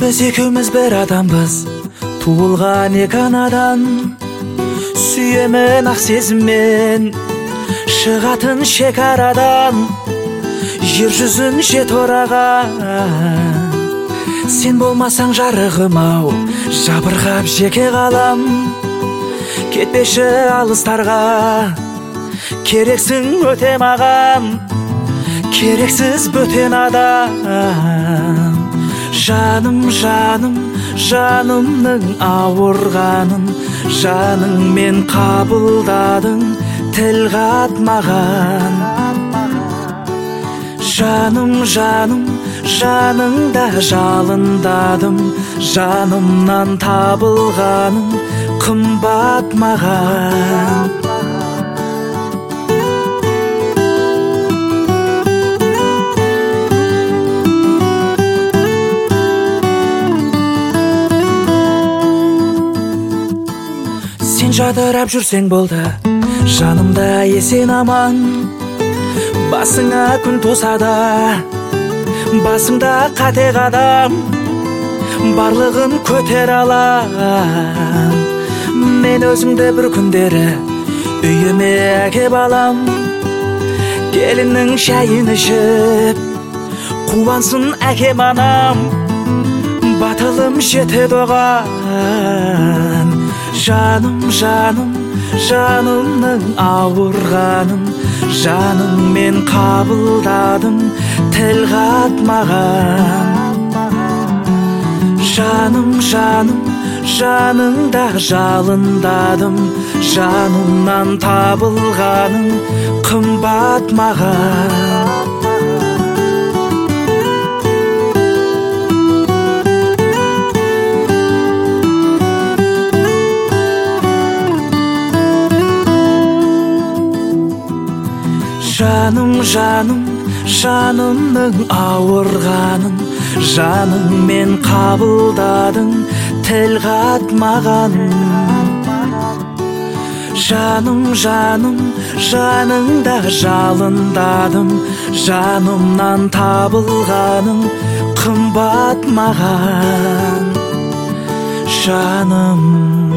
Biz ekimiz bir adamбыз, туылған екі анадан. Сүйемен ақ сезіммен, шығатын шекарадан. Жер жүзін жет ораған, сен болмасаң жарығым-ау, жабырғап жеке қалам. Кетпеші алыстарға, керексің өте маған, керексіз бөтен адам. Жаным, жаным, жанымның ауырғанын жаныңмен қабылдадың, тіл қатмаған. Жаным, жаным, жаныңда жалындадым, жанымнан табылғаның қымбат маған. Сен жадырап жүрсең болды, жанымда есен аман. Басыңа күн туса да, басыңда қате қадам, барлығын көтер алам. Мен өзімді бір күндері үйіме әкеп алам. Келіннің шайын ішіп, қуансын әкем анам, батылым жетеді оған. Жаным, жаным, жанымның ауырғанын жаныңмен қабылдадым, тіл қатмаған. Жаным, жаным, жаныңда жалындадым, жанымнан табылғаның қымбат маған. Жаным, жаным, жанымның ауырғанын жаныңмен қабылдадың, тіл қатмаған. Жаным, жаным, жаныңда жалындадым, жанымнан табылғаның қымбат маған. Жаным.